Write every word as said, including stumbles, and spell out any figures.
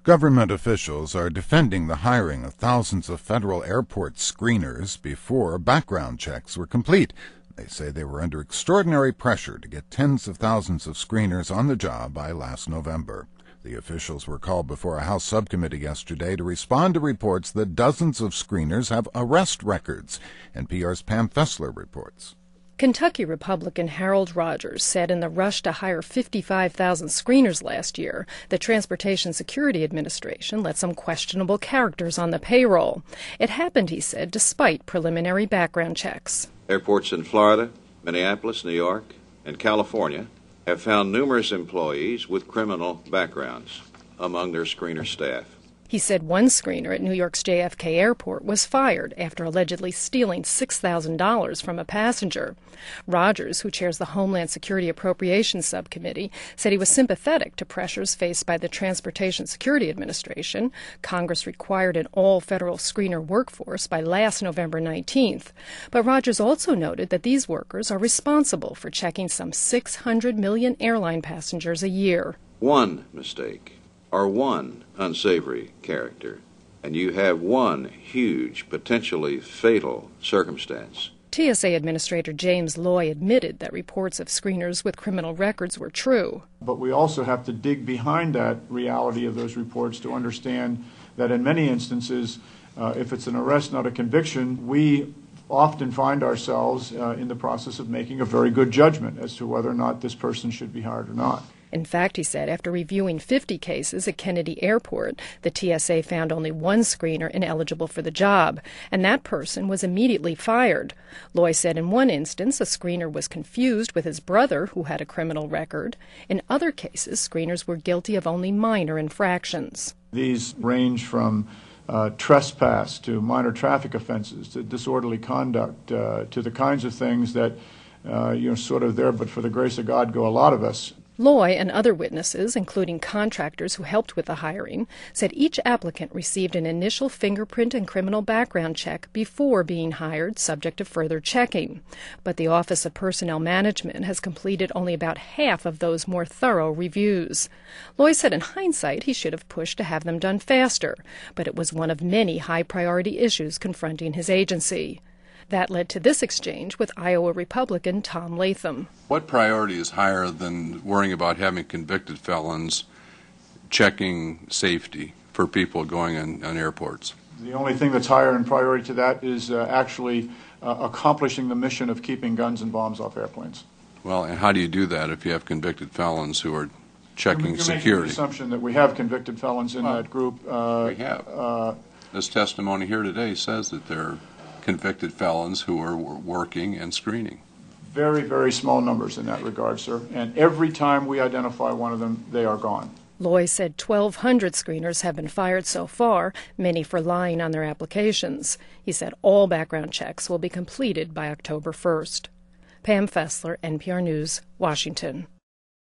Government officials are defending the hiring of thousands of federal airport screeners before background checks were complete. They say they were under extraordinary pressure to get tens of thousands of screeners on the job by last November. The officials were called before a House subcommittee yesterday to respond to reports that dozens of screeners have arrest records. N P R's Pam Fessler reports. Kentucky Republican Harold Rogers said in the rush to hire fifty-five thousand screeners last year, the Transportation Security Administration let some questionable characters on the payroll. It happened, he said, despite preliminary background checks. Airports in Florida, Minneapolis, New York, and California have found numerous employees with criminal backgrounds among their screener staff. He said one screener at New York's J F K Airport was fired after allegedly stealing six thousand dollars from a passenger. Rogers, who chairs the Homeland Security Appropriations Subcommittee, said he was sympathetic to pressures faced by the Transportation Security Administration. Congress required an all-federal screener workforce by last November nineteenth. But Rogers also noted that these workers are responsible for checking some six hundred million airline passengers a year. One mistake or one unsavory character, and you have one huge, potentially fatal circumstance. T S A Administrator James Loy admitted that reports of screeners with criminal records were true. But we also have to dig behind that reality of those reports to understand that in many instances, uh, if it's an arrest, not a conviction, we often find ourselves uh, in the process of making a very good judgment as to whether or not this person should be hired or not. In fact, he said, after reviewing fifty cases at Kennedy Airport, the T S A found only one screener ineligible for the job, and that person was immediately fired. Loy said in one instance a screener was confused with his brother, who had a criminal record. In other cases, screeners were guilty of only minor infractions. These range from uh, trespass to minor traffic offenses to disorderly conduct uh, to the kinds of things that, uh, you know, sort of there, but for the grace of God, go a lot of us. Loy and other witnesses, including contractors who helped with the hiring, said each applicant received an initial fingerprint and criminal background check before being hired, subject to further checking. But the Office of Personnel Management has completed only about half of those more thorough reviews. Loy said in hindsight he should have pushed to have them done faster, but it was one of many high-priority issues confronting his agency. That led to this exchange with Iowa Republican Tom Latham. What priority is higher than worrying about having convicted felons checking safety for people going on, on airports? The only thing that's higher in priority to that is uh, actually uh, accomplishing the mission of keeping guns and bombs off airplanes. Well, and how do you do that if you have convicted felons who are checking you're security? Making the assumption that we have convicted felons in well, that group. Uh, we have. Uh, this testimony here today says that there are convicted felons who are working and screening. Very, very small numbers in that regard, sir. And every time we identify one of them, they are gone. Loy said twelve hundred screeners have been fired so far, many for lying on their applications. He said all background checks will be completed by October first. Pam Fessler, N P R News, Washington.